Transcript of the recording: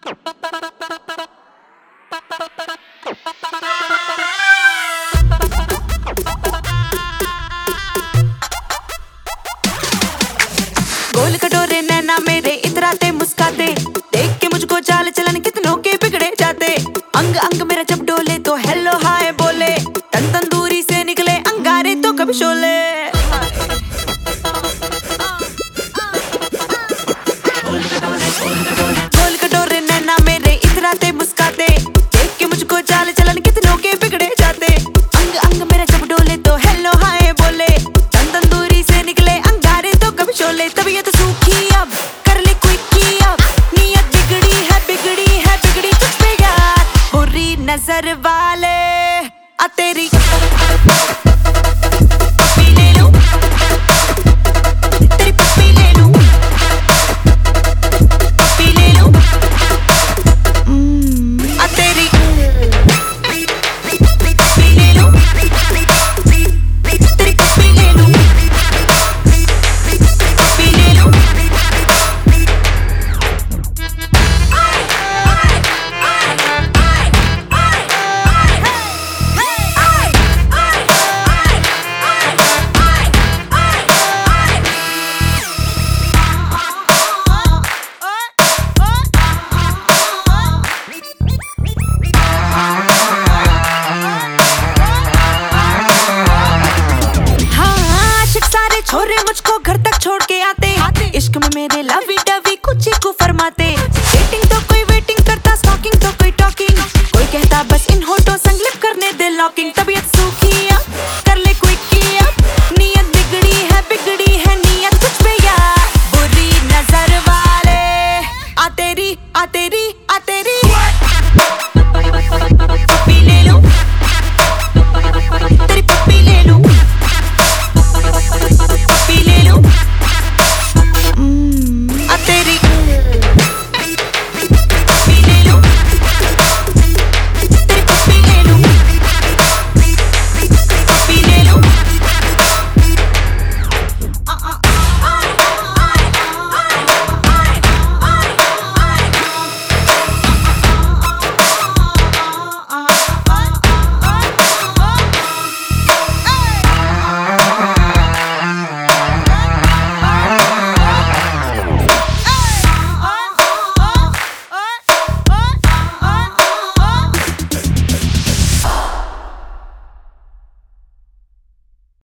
गोल कटोरे नैना मेरे इतराते मुस्काते, देख के मुझको चाल चलन कितनों के बिगड़े जाते। अंग अंग मेरा जब डोले तो हेलो हाय बोले, तन तंदूरी से निकले अंगारे तो कभी शोले। गोल कटोरे नैना मेरे इतराते मुस्काते, देख के मुझको चाल चलन कितनों के बिगड़े जाते। अंग अंग मेरा जब डोले तो हेलो हाय बोले, तन तंदूरी से निकले अंगारे तो कभी शोले। तबीयत सूखी अब कर ले क्विकी, अब नीयत बिगड़ी है बिगड़ी तुझ पे यार। बुरी नजर वाले आ तेरी पप्पी ले लूं, तेरी पप्पी ले लूं, पप्पी ले लूं, आ तेरी पप्पी ले लूं, तेरी पप्पी ले लूं, पप्पी ले लूं। छोरे मुझको घर तक छोड़ के आते, इश्क में मेरे लवी डवी कुछ ही को फरमाते। डेटिंग तो कोई वेटिंग करता, स्टॉकिंग तो कोई टॉकिंग, कोई कहता बस इन होठों संग लिप करने दे लॉकिंग। तबीयत सूखी अब कर ले क्विकी, अब नीयत बिगड़ी है नीयत कुछ पे यार। बुरी नजर वाले आ तेरी